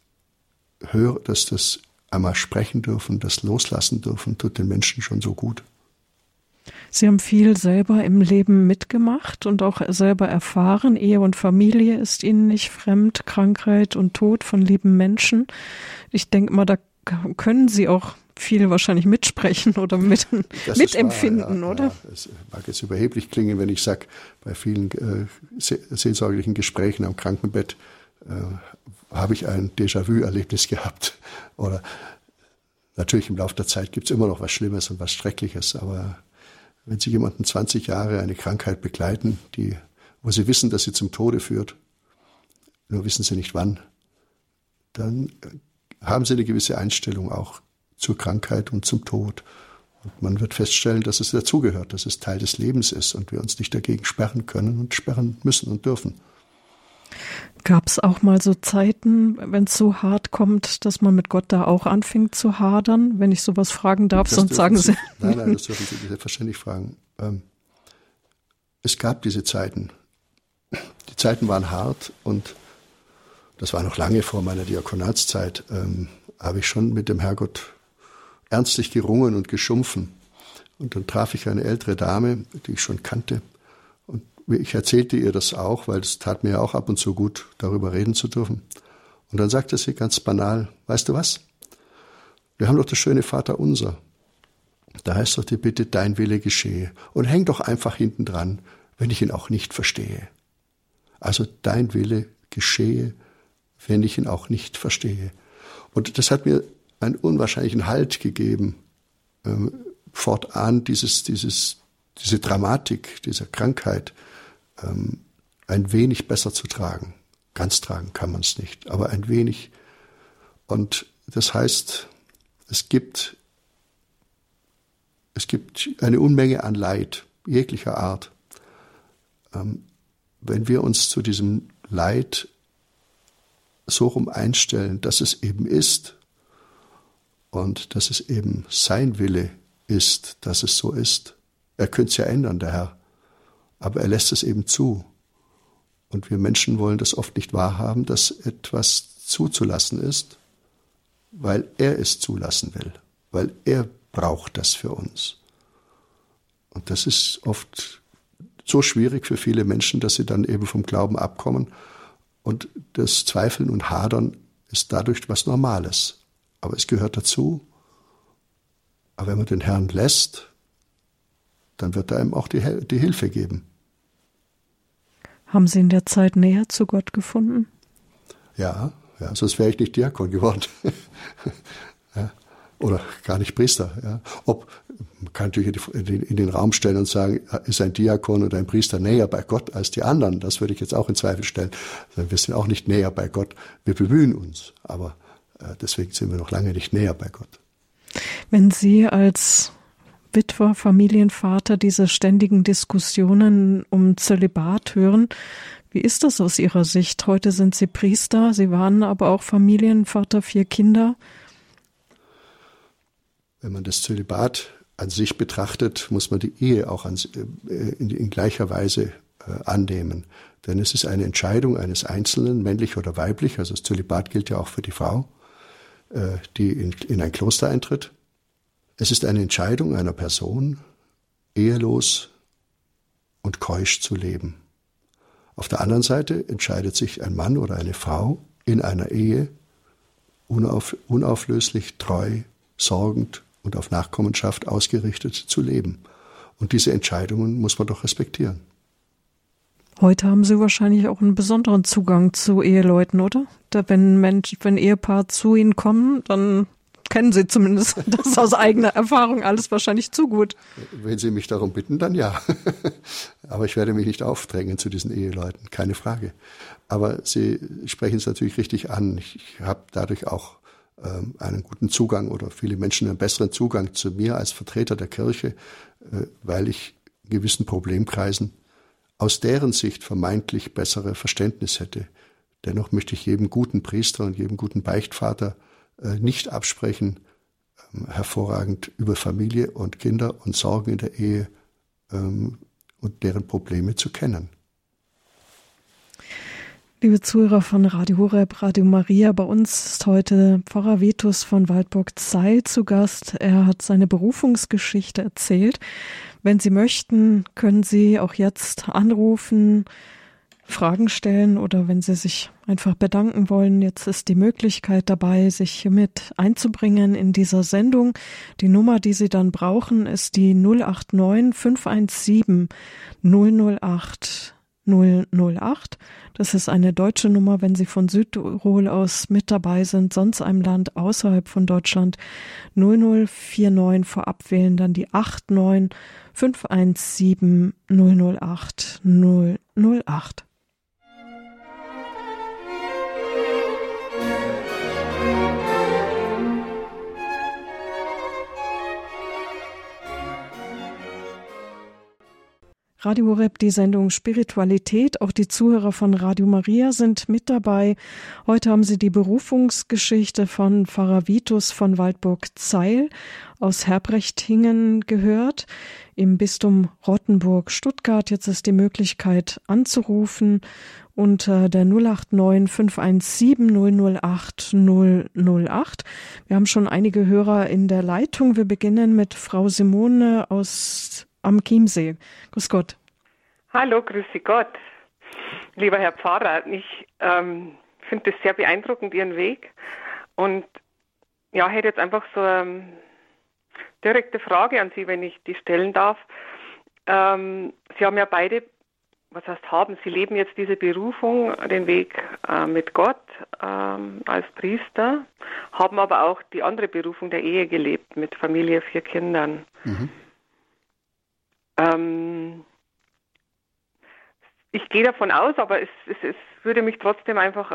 einmal sprechen dürfen, das loslassen dürfen, tut den Menschen schon so gut. Sie haben viel selber im Leben mitgemacht und auch selber erfahren. Ehe und Familie ist Ihnen nicht fremd, Krankheit und Tod von lieben Menschen. Ich denke mal, da können Sie auch viel wahrscheinlich mitsprechen oder mitempfinden, oder? Ja. Es mag jetzt überheblich klingen, wenn ich sage, bei vielen seelsorgerlichen Gesprächen am Krankenbett habe ich ein Déjà-vu-Erlebnis gehabt. Oder natürlich im Laufe der Zeit gibt es immer noch was Schlimmes und was Schreckliches, aber wenn Sie jemanden 20 Jahre eine Krankheit begleiten, wo Sie wissen, dass sie zum Tode führt, nur wissen Sie nicht wann, dann haben Sie eine gewisse Einstellung auch zur Krankheit und zum Tod. Und man wird feststellen, dass es dazugehört, dass es Teil des Lebens ist und wir uns nicht dagegen sperren können und sperren müssen und dürfen. Gab es auch mal so Zeiten, wenn es so hart kommt, dass man mit Gott da auch anfängt zu hadern? Wenn ich sowas fragen darf, sonst sagen Sie. Nein, das dürfen Sie selbstverständlich fragen. Es gab diese Zeiten. Die Zeiten waren hart und das war noch lange vor meiner Diakonatszeit, habe ich schon mit dem Herrgott ernstlich gerungen und geschumpfen. Und dann traf ich eine ältere Dame, die ich schon kannte. Und ich erzählte ihr das auch, weil es tat mir ja auch ab und zu gut, darüber reden zu dürfen. Und dann sagte sie ganz banal, weißt du was? Wir haben doch das schöne Vaterunser. Da heißt doch die Bitte, dein Wille geschehe. Und häng doch einfach hinten dran, wenn ich ihn auch nicht verstehe. Also dein Wille geschehe, wenn ich ihn auch nicht verstehe. Und das hat mir einen unwahrscheinlichen Halt gegeben, fortan diese Dramatik dieser Krankheit ein wenig besser zu tragen. Ganz tragen kann man es nicht, aber ein wenig. Und das heißt, es gibt eine Unmenge an Leid, jeglicher Art. Wenn wir uns zu diesem Leid so rum einstellen, dass es eben ist und dass es eben sein Wille ist, dass es so ist. Er könnte es ja ändern, der Herr, aber er lässt es eben zu. Und wir Menschen wollen das oft nicht wahrhaben, dass etwas zuzulassen ist, weil er es zulassen will, weil er braucht das für uns. Und das ist oft so schwierig für viele Menschen, dass sie dann eben vom Glauben abkommen. Und das Zweifeln und Hadern ist dadurch was Normales. Aber es gehört dazu. Aber wenn man den Herrn lässt, dann wird er einem auch die Hilfe geben. Haben Sie in der Zeit näher zu Gott gefunden? Ja, sonst wäre ich nicht Diakon geworden. Ja, oder gar nicht Priester. Ja. Man kann natürlich in den Raum stellen und sagen, ist ein Diakon oder ein Priester näher bei Gott als die anderen? Das würde ich jetzt auch in Zweifel stellen. Wir sind auch nicht näher bei Gott. Wir bemühen uns, aber deswegen sind wir noch lange nicht näher bei Gott. Wenn Sie als Witwer, Familienvater diese ständigen Diskussionen um Zölibat hören, wie ist das aus Ihrer Sicht? Heute sind Sie Priester, Sie waren aber auch Familienvater, 4 Kinder. Wenn man das Zölibat an sich betrachtet, muss man die Ehe auch in gleicher Weise annehmen. Denn es ist eine Entscheidung eines Einzelnen, männlich oder weiblich, also das Zölibat gilt ja auch für die Frau, die in ein Kloster eintritt. Es ist eine Entscheidung einer Person, ehelos und keusch zu leben. Auf der anderen Seite entscheidet sich ein Mann oder eine Frau in einer Ehe unauflöslich, treu, sorgend und auf Nachkommenschaft ausgerichtet zu leben. Und diese Entscheidungen muss man doch respektieren. Heute haben Sie wahrscheinlich auch einen besonderen Zugang zu Eheleuten, oder? Wenn Ehepaar zu Ihnen kommen, dann kennen Sie zumindest das aus eigener Erfahrung alles wahrscheinlich zu gut. Wenn Sie mich darum bitten, dann ja. Aber ich werde mich nicht aufdrängen zu diesen Eheleuten, keine Frage. Aber Sie sprechen es natürlich richtig an. Ich habe dadurch auch einen guten Zugang oder viele Menschen einen besseren Zugang zu mir als Vertreter der Kirche, weil ich in gewissen Problemkreisen aus deren Sicht vermeintlich bessere Verständnis hätte. Dennoch möchte ich jedem guten Priester und jedem guten Beichtvater nicht absprechen, hervorragend über Familie und Kinder und Sorgen in der Ehe und deren Probleme zu kennen. Liebe Zuhörer von Radio Horeb, Radio Maria, bei uns ist heute Pfarrer Vitus von Waldburg-Zeil zu Gast. Er hat seine Berufungsgeschichte erzählt. Wenn Sie möchten, können Sie auch jetzt anrufen, Fragen stellen oder wenn Sie sich einfach bedanken wollen. Jetzt ist die Möglichkeit dabei, sich mit einzubringen in dieser Sendung. Die Nummer, die Sie dann brauchen, ist die 089 517 008 008. Das ist eine deutsche Nummer, wenn Sie von Südtirol aus mit dabei sind, sonst einem Land außerhalb von Deutschland. 0049 vorab wählen, dann die 89 517 008 008. Radio Horeb, die Sendung Spiritualität. Auch die Zuhörer von Radio Maria sind mit dabei. Heute haben Sie die Berufungsgeschichte von Pfarrer Vitus von Waldburg-Zeil aus Herbrechtingen gehört, im Bistum Rottenburg-Stuttgart. Jetzt ist die Möglichkeit anzurufen unter der 089 517 008 008. Wir haben schon einige Hörer in der Leitung. Wir beginnen mit Frau Simone am Chiemsee. Grüß Gott. Hallo, grüße Gott. Lieber Herr Pfarrer, ich finde das sehr beeindruckend, Ihren Weg. Und ja, ich hätte jetzt einfach so eine direkte Frage an Sie, wenn ich die stellen darf. Sie haben ja beide, Sie leben jetzt diese Berufung, den Weg mit Gott als Priester, haben aber auch die andere Berufung der Ehe gelebt, mit Familie, 4 Kindern. Mhm. Ich gehe davon aus, aber es würde mich trotzdem einfach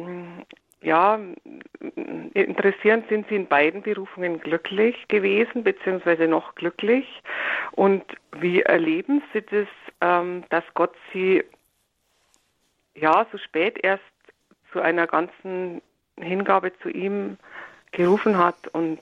interessieren, sind Sie in beiden Berufungen glücklich gewesen, beziehungsweise noch glücklich? Und wie erleben Sie das, dass Gott Sie so spät erst zu einer ganzen Hingabe zu ihm gerufen hat? Und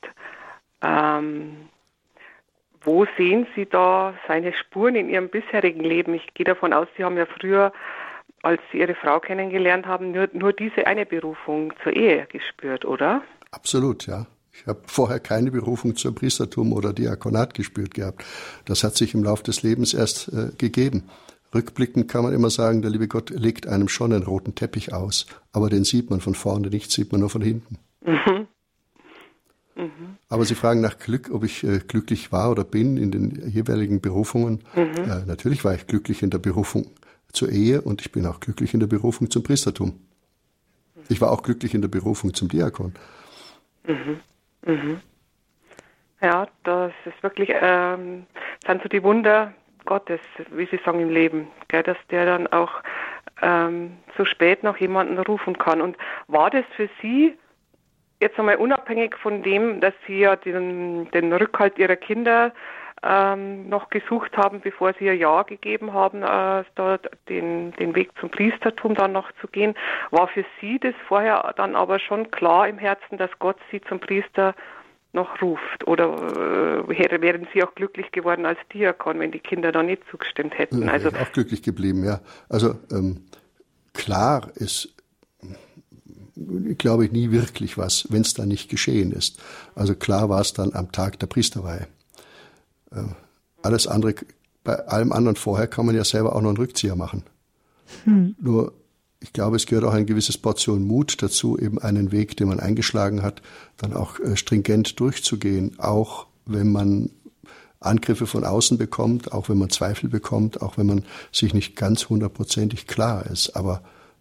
wo sehen Sie da seine Spuren in Ihrem bisherigen Leben? Ich gehe davon aus, Sie haben ja früher, als Sie Ihre Frau kennengelernt haben, nur diese eine Berufung zur Ehe gespürt, oder? Absolut, ja. Ich habe vorher keine Berufung zum Priestertum oder Diakonat gespürt gehabt. Das hat sich im Laufe des Lebens erst gegeben. Rückblickend kann man immer sagen, der liebe Gott legt einem schon einen roten Teppich aus, aber den sieht man von vorne nicht, sieht man nur von hinten. Mhm. Mhm. Aber Sie fragen nach Glück, ob ich glücklich war oder bin in den jeweiligen Berufungen. Mhm. Natürlich war ich glücklich in der Berufung zur Ehe und ich bin auch glücklich in der Berufung zum Priestertum. Ich war auch glücklich in der Berufung zum Diakon. Mhm. Mhm. Ja, das ist wirklich, sind so die Wunder Gottes, wie Sie sagen, im Leben, gell, dass der dann auch so spät noch jemanden rufen kann. Und war das für Sie jetzt einmal unabhängig von dem, dass Sie ja den Rückhalt Ihrer Kinder noch gesucht haben, bevor Sie ihr Ja gegeben haben, dort den Weg zum Priestertum dann noch zu gehen, war für Sie das vorher dann aber schon klar im Herzen, dass Gott Sie zum Priester noch ruft? Oder wären Sie auch glücklich geworden als Diakon, wenn die Kinder da nicht zugestimmt hätten? Also ich auch glücklich geblieben, ja. Also klar ist, glaube ich, nie wirklich was, wenn es dann nicht geschehen ist. Also klar war es dann am Tag der Priesterweihe. Alles andere, bei allem anderen vorher kann man ja selber auch noch einen Rückzieher machen. Nur, ich glaube, es gehört auch eine gewisse Portion Mut dazu, eben einen Weg, den man eingeschlagen hat, dann auch stringent durchzugehen, auch wenn man Angriffe von außen bekommt, auch wenn man Zweifel bekommt, auch wenn man sich nicht ganz hundertprozentig klar ist. Aber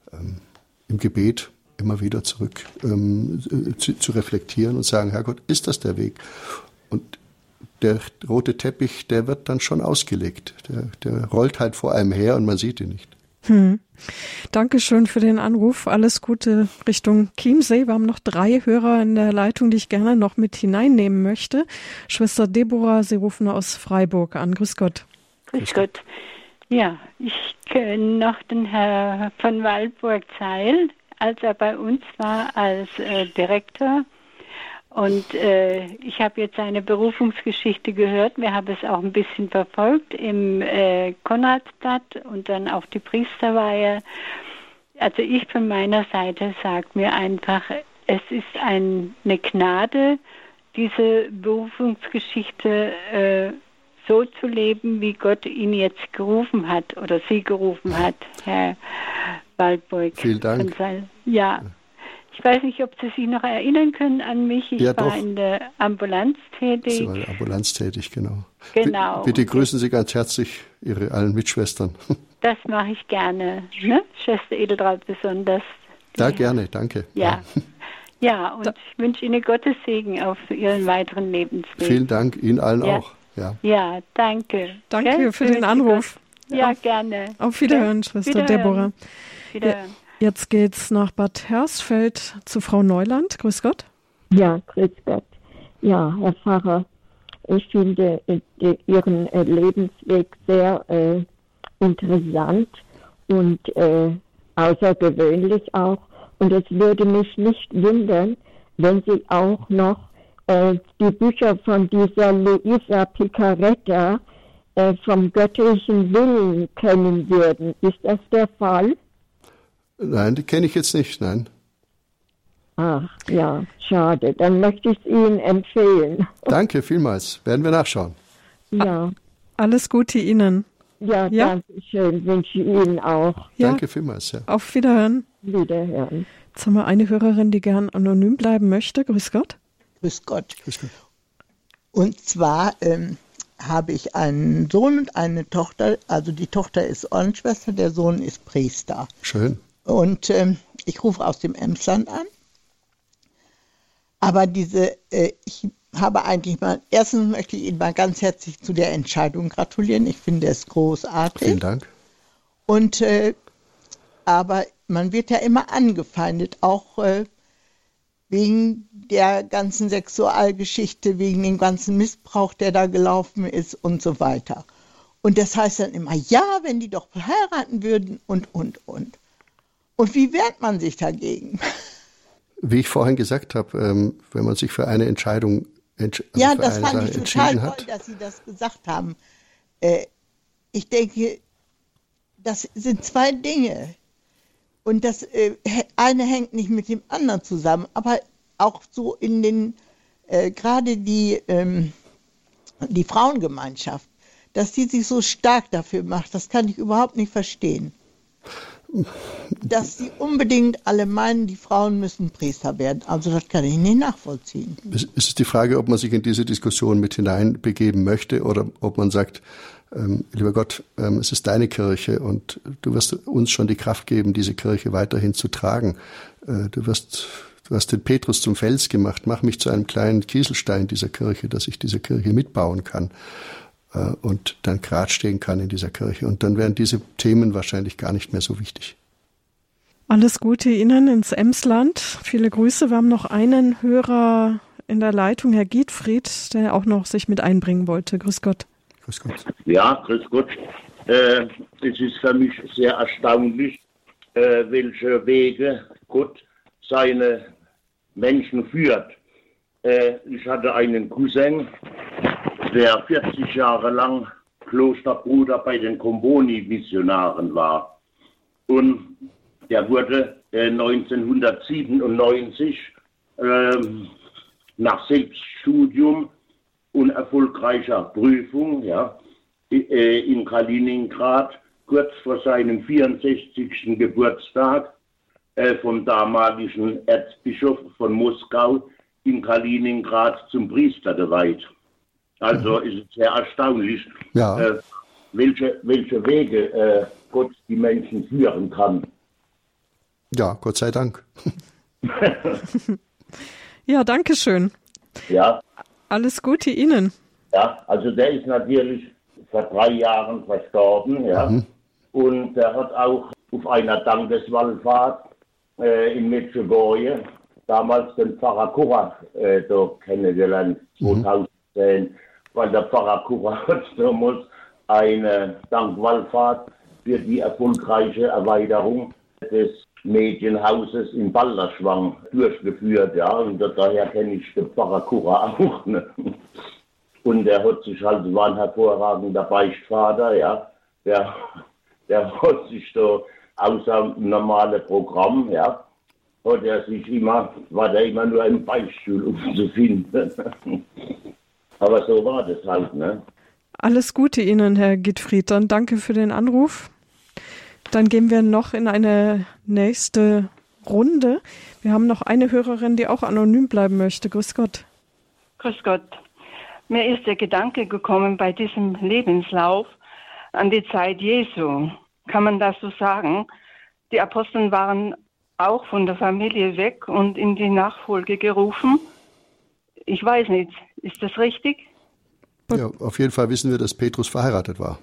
im Gebet immer wieder zurück zu reflektieren und sagen, Herrgott, ist das der Weg? Und der rote Teppich, der wird dann schon ausgelegt. Der rollt halt vor einem her und man sieht ihn nicht. Dankeschön für den Anruf. Alles Gute Richtung Chiemsee. Wir haben noch 3 Hörer in der Leitung, die ich gerne noch mit hineinnehmen möchte. Schwester Deborah, Sie rufen aus Freiburg an. Grüß Gott. Grüß Gott. Ja, ich kenne noch den Herr von Waldburg-Zeil, als er bei uns war als Direktor. Und ich habe jetzt seine Berufungsgeschichte gehört. Wir haben es auch ein bisschen verfolgt im Konradsblatt und dann auch die Priesterweihe. Also ich von meiner Seite sage mir einfach, es ist eine Gnade, diese Berufungsgeschichte so zu leben, wie Gott ihn jetzt gerufen hat oder sie gerufen hat, Herr Waldburg. Vielen Dank. Ja. Ich weiß nicht, ob Sie sich noch erinnern können an mich. Ich war doch. in der Ambulanz tätig. Sie waren in der Ambulanz tätig, genau. Genau. Bitte grüßen Sie ganz herzlich Ihre allen Mitschwestern. Das mache ich gerne. Ne? Schwester Edeltraud besonders. Ja, gerne, danke. Ja. Ja, und ich wünsche Ihnen Gottes Segen auf Ihren weiteren Lebensweg. Vielen Dank, Ihnen allen auch. Ja, danke. Danke für den Anruf. Ja, gerne. Auf Wiederhören, Schwester Deborah. Wiederhören. Jetzt geht's nach Bad Hersfeld zu Frau Neuland. Grüß Gott. Ja, grüß Gott. Ja, Herr Pfarrer, ich finde Ihren Lebensweg sehr interessant und außergewöhnlich auch. Und es würde mich nicht wundern, wenn Sie auch noch die Bücher von dieser Luisa Picaretta vom göttlichen Willen kennen würden. Ist das der Fall? Nein, die kenne ich jetzt nicht, nein. Ach, ja, schade. Dann möchte ich es Ihnen empfehlen. Danke vielmals. Werden wir nachschauen. Ja. Alles Gute Ihnen. Ja, danke schön. Wünsche ich Ihnen auch. Ja. Danke vielmals. Ja. Auf Wiederhören. Wiederhören. Jetzt haben wir eine Hörerin, die gern anonym bleiben möchte. Grüß Gott. Grüß Gott. Grüß Gott. Und zwar habe ich einen Sohn und eine Tochter. Also die Tochter ist Ordensschwester, der Sohn ist Priester. Schön. Und ich rufe aus dem Emsland an. Aber ich habe eigentlich erstens möchte ich Ihnen mal ganz herzlich zu der Entscheidung gratulieren. Ich finde es großartig. Vielen Dank. Und aber man wird ja immer angefeindet, auch wegen der ganzen Sexualgeschichte, wegen dem ganzen Missbrauch, der da gelaufen ist und so weiter. Und das heißt dann immer, ja, wenn die doch heiraten würden und. Und wie wehrt man sich dagegen? Wie ich vorhin gesagt habe, wenn man sich für eine Entscheidung ja, das fand ich total toll, dass Sie das gesagt haben. Ich denke, das sind 2 Dinge. Und das eine hängt nicht mit dem anderen zusammen. Aber auch so in den, gerade die Frauengemeinschaft, dass die sich so stark dafür macht, das kann ich überhaupt nicht verstehen. Dass sie unbedingt alle meinen, die Frauen müssen Priester werden. Also das kann ich nicht nachvollziehen. Es ist die Frage, ob man sich in diese Diskussion mit hineinbegeben möchte oder ob man sagt, lieber Gott, es ist deine Kirche und du wirst uns schon die Kraft geben, diese Kirche weiterhin zu tragen. Du hast den Petrus zum Fels gemacht, mach mich zu einem kleinen Kieselstein dieser Kirche, dass ich diese Kirche mitbauen kann. Und dann gerade stehen kann in dieser Kirche. Und dann wären diese Themen wahrscheinlich gar nicht mehr so wichtig. Alles Gute Ihnen ins Emsland. Viele Grüße. Wir haben noch einen Hörer in der Leitung, Herr Giedfried, der auch noch sich mit einbringen wollte. Grüß Gott. Grüß Gott. Ja, grüß Gott. Es ist für mich sehr erstaunlich, welche Wege Gott seine Menschen führt. Ich hatte einen Cousin, der 40 Jahre lang Klosterbruder bei den Comboni-Missionaren war. Und der wurde 1997 nach Selbststudium und erfolgreicher Prüfung in Kaliningrad kurz vor seinem 64. Geburtstag vom damaligen Erzbischof von Moskau in Kaliningrad zum Priester geweiht. Also ist es sehr erstaunlich, Ja. welche Wege Gott die Menschen führen kann. Ja, Gott sei Dank. Ja, danke schön. Ja. Alles Gute Ihnen. Ja, also der ist natürlich vor 3 Jahren verstorben, ja. Und er hat auch auf einer Dankeswallfahrt in Medjugorje damals den Pfarrer Kurach da kennengelernt, 2010, weil der Pfarrer Kurach hat damals eine Dankwallfahrt für die erfolgreiche Erweiterung des Medienhauses in Balderschwang durchgeführt, ja, und daher kenne ich den Pfarrer Kurach auch, ne? Und er hat sich halt, war ein hervorragender Beichtvater, ja, der hat sich da außer dem normalen Programm, ja, war der immer nur im Beichtstuhl umzufinden. Aber so war das halt, ne? Alles Gute Ihnen, Herr Gittfried. Dann danke für den Anruf. Dann gehen wir noch in eine nächste Runde. Wir haben noch eine Hörerin, die auch anonym bleiben möchte. Grüß Gott. Grüß Gott. Mir ist der Gedanke gekommen bei diesem Lebenslauf an die Zeit Jesu. Kann man das so sagen? Die Apostel waren auch von der Familie weg und in die Nachfolge gerufen. Ich weiß nicht, ist das richtig? Ja, auf jeden Fall wissen wir, dass Petrus verheiratet war.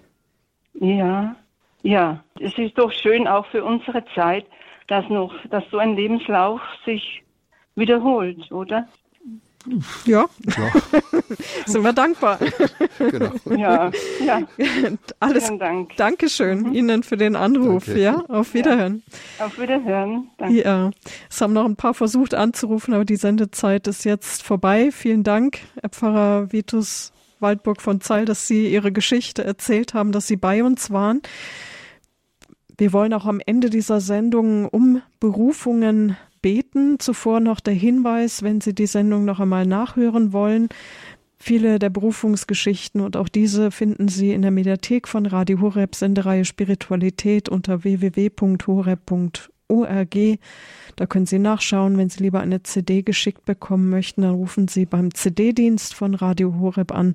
Ja, es ist doch schön auch für unsere Zeit, dass so ein Lebenslauf sich wiederholt, oder? Ja. Sind wir dankbar. Genau. Ja. Alles. Vielen Dank. Dankeschön Ihnen für den Anruf. Danke. Ja, auf Wiederhören. Ja, auf Wiederhören. Danke. Ja, es haben noch ein paar versucht anzurufen, aber die Sendezeit ist jetzt vorbei. Vielen Dank, Herr Pfarrer Vitus Waldburg von Zeil, dass Sie Ihre Geschichte erzählt haben, dass Sie bei uns waren. Wir wollen auch am Ende dieser Sendung um Berufungen beten. Zuvor noch der Hinweis, wenn Sie die Sendung noch einmal nachhören wollen. Viele der Berufungsgeschichten und auch diese finden Sie in der Mediathek von Radio Horeb, Sendereihe Spiritualität unter www.horeb.org. Da können Sie nachschauen. Wenn Sie lieber eine CD geschickt bekommen möchten, dann rufen Sie beim CD-Dienst von Radio Horeb an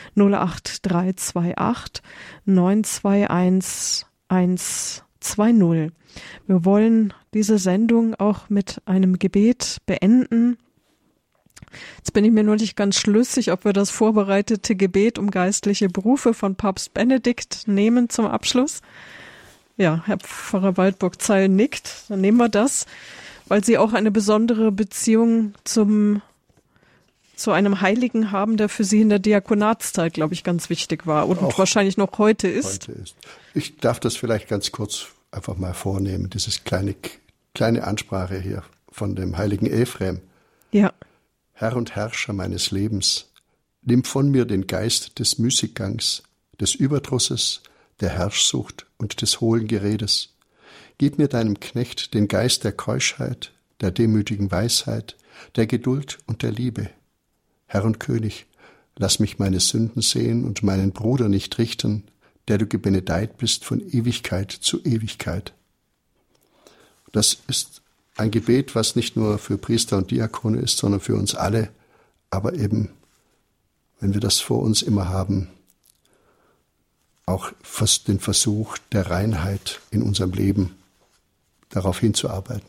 08328 921 120. Wir wollen diese Sendung auch mit einem Gebet beenden. Jetzt bin ich mir nur nicht ganz schlüssig, ob wir das vorbereitete Gebet um geistliche Berufe von Papst Benedikt nehmen zum Abschluss. Ja, Herr Pfarrer Waldburg-Zeil nickt, dann nehmen wir das, weil Sie auch eine besondere Beziehung zu einem Heiligen haben, der für Sie in der Diakonatszeit, glaube ich, ganz wichtig war und auch wahrscheinlich noch heute ist. Ich darf das vielleicht ganz kurz einfach mal vornehmen, dieses kleine Ansprache hier von dem heiligen Ephrem. Ja. Herr und Herrscher meines Lebens, nimm von mir den Geist des Müßiggangs, des Überdrusses, der Herrschsucht und des hohlen Geredes. Gib mir deinem Knecht den Geist der Keuschheit, der demütigen Weisheit, der Geduld und der Liebe. Herr und König, lass mich meine Sünden sehen und meinen Bruder nicht richten, der du gebenedeit bist von Ewigkeit zu Ewigkeit. Das ist ein Gebet, was nicht nur für Priester und Diakone ist, sondern für uns alle. Aber eben, wenn wir das vor uns immer haben, auch den Versuch der Reinheit in unserem Leben, darauf hinzuarbeiten.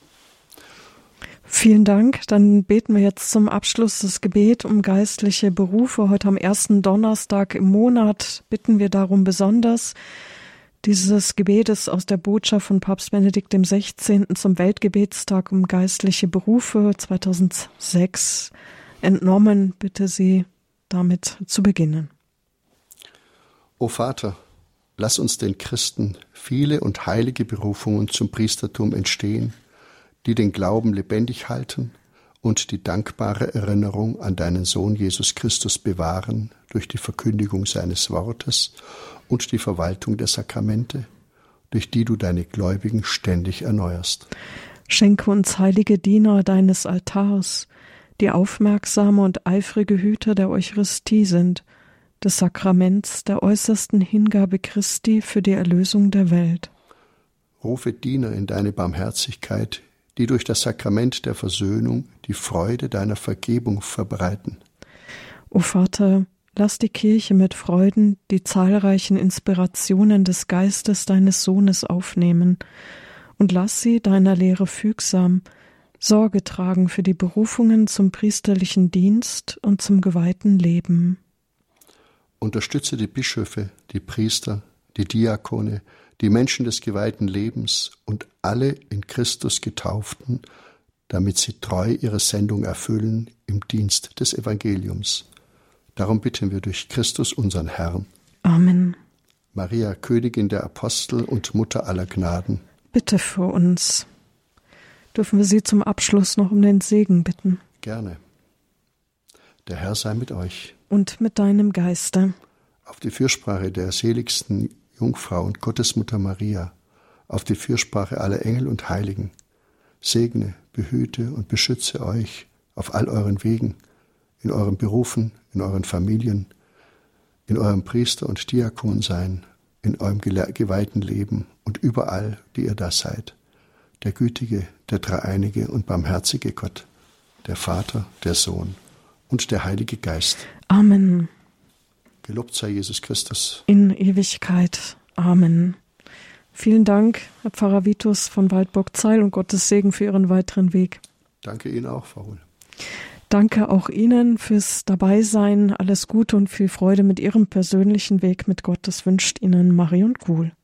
Vielen Dank. Dann beten wir jetzt zum Abschluss das Gebet um geistliche Berufe. Heute am 1. Donnerstag im Monat bitten wir darum besonders. Dieses Gebet ist aus der Botschaft von Papst Benedikt XVI. Zum Weltgebetstag um geistliche Berufe 2006 entnommen. Bitte Sie damit zu beginnen. O Vater, lass uns den Christen viele und heilige Berufungen zum Priestertum entstehen, die den Glauben lebendig halten und die dankbare Erinnerung an deinen Sohn Jesus Christus bewahren durch die Verkündigung seines Wortes und die Verwaltung der Sakramente, durch die du deine Gläubigen ständig erneuerst. Schenke uns heilige Diener deines Altars, die aufmerksame und eifrige Hüter der Eucharistie sind, des Sakraments der äußersten Hingabe Christi für die Erlösung der Welt. Rufe Diener in deine Barmherzigkeit, die durch das Sakrament der Versöhnung die Freude deiner Vergebung verbreiten. O Vater, lass die Kirche mit Freuden die zahlreichen Inspirationen des Geistes deines Sohnes aufnehmen und lass sie deiner Lehre fügsam Sorge tragen für die Berufungen zum priesterlichen Dienst und zum geweihten Leben. Unterstütze die Bischöfe, die Priester, die Diakone, die Menschen des geweihten Lebens und alle in Christus Getauften, damit sie treu ihre Sendung erfüllen im Dienst des Evangeliums. Darum bitten wir durch Christus unseren Herrn. Amen. Maria, Königin der Apostel und Mutter aller Gnaden, bitte für uns. Dürfen wir Sie zum Abschluss noch um den Segen bitten? Gerne. Der Herr sei mit euch. Und mit deinem Geiste. Auf die Fürsprache der seligsten Jungfrau und Gottesmutter Maria, auf die Fürsprache aller Engel und Heiligen, segne, behüte und beschütze euch auf all euren Wegen, in euren Berufen, in euren Familien, in eurem Priester- und Diakonsein, in eurem geweihten Leben und überall, die ihr da seid. Der gütige, der dreieinige und barmherzige Gott, der Vater, der Sohn und der Heilige Geist. Amen. Gelobt sei Jesus Christus. In Ewigkeit. Amen. Vielen Dank, Herr Pfarrer Vitus von Waldburg-Zeil, und Gottes Segen für Ihren weiteren Weg. Danke Ihnen auch, Frau Hull. Danke auch Ihnen fürs Dabeisein. Alles Gute und viel Freude mit Ihrem persönlichen Weg mit Gott. Das wünscht Ihnen Marion Kuhl.